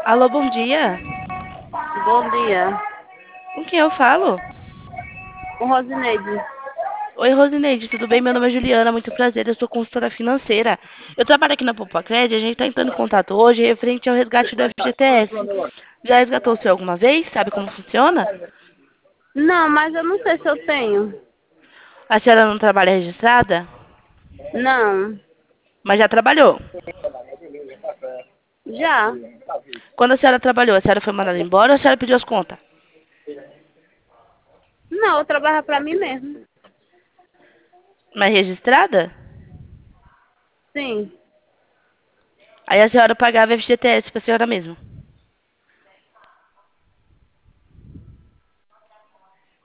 Alô, bom dia. Bom dia. Com quem eu falo? Com Rosineide. Oi, Rosineide, tudo bem? Meu nome é Juliana, muito prazer, eu sou consultora financeira. Eu trabalho aqui na Popacred, a gente está entrando em contato hoje referente ao resgate do FGTS. Já resgatou o seu alguma vez? Sabe como funciona? Não, mas eu não sei se eu tenho. A senhora não trabalha registrada? Não. Mas já trabalhou. Já. Quando a senhora trabalhou, a senhora foi mandada embora ou a senhora pediu as contas? Não, eu trabalho pra mim mesmo. Mas registrada? Sim. Aí a senhora pagava FGTS para a senhora mesma.